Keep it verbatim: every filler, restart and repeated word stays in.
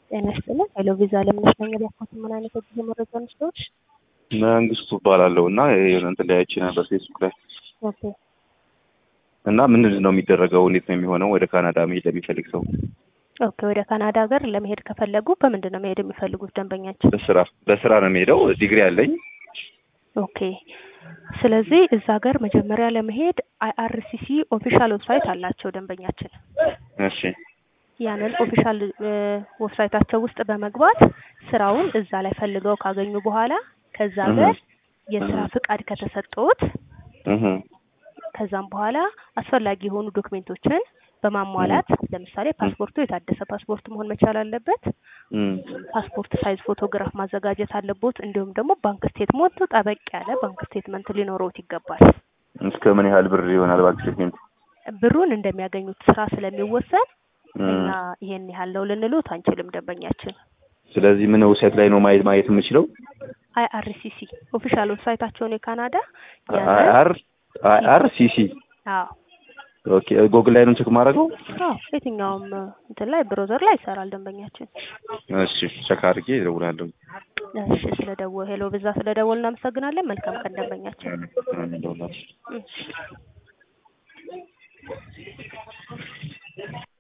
ጤና ይስጥልኝ። ሄሎ ቪዛ ለምነሽ ነኝ። ያልኩት ምን አይነት የጉዞ መረጃ ነሽ? መንግስቱ እባላለሁ እና እንትን ላይ አይቼ ነበር ፌስቡክ ላይ ኦኬ እና ምንድን ነው የሚደረገው? እንዴት ነው የሚሆነው? ወደ ካናዳ መሄድ ለሚፈልግ ሰው። ኦኬ ወደ ካናዳ ሀገር ለመሄድ ከፈለጉ በምንድን ነው መሄድ የሚፈልጉት ደንበኛችን? በስራ በስራ ነው የሚሄደው። ዲግሪ አለኝ። ኦኬ ስለዚህ እዛ ሀገር መጀመሪያ ለመሄድ አይአርሲሲ ኦፊሻል ዌብሳይት አላቸው ደንበኛችን። እሺ ያንን ኦፊሻል ዌብሳይታቸው ውስጥ በመግባት ስራውን እዛ ላይ ፈልገው ካገኙ በኋላ ከዛ ሀገር የስራ ፍቃድ ከተሰጠውት ከዛም በኋላ አስፈላጊ የሆኑ ዶክመንቶችን በማሟላት ለምሳሌ ፓስፖርቱ የታደሰ ፓስፖርት መሆን መቻል አለበት። ፓስፖርት ሳይዝ ፎቶግራፍ ማዘጋጀት አለበት። እንዲሁም ደግሞ ባንክ ስቴትመንት ጠበቅ ያለ ባንክ ስቴትመንት ሊኖረው ይገባል። እስከ ምን ያህል ብር ይሆናል ባንክ ስቴትመንት? ብሩን እንደሚያገኙት ስራ ስለሚወሰን እና ይሄን ያህል ነው ልንሉት አንችልም ደንበኛችን። ስለዚህ ምን ዌብሳይት ላይ ነው ማየት ማየት የምችለው? አይአርሲሲ ኦፊሻል ዌብሳይታቸውን የካናዳ አይአር አይአርሲሲ አዎ ኦኬ ጉግል ላይ ነው ቼክ ማድረገው? አዎ የትኛውም እንትን ላይ ብሮዘር ላይ ይሰራል ደንበኛችን። እሺ ቼክ አድርጌ እደውላለሁ። እሺ ስለደወሉ ሄሎ ቪዛ ስለደወሉ እናመሰግናለን። መልካም ቀን ደንበኛችን። እሺ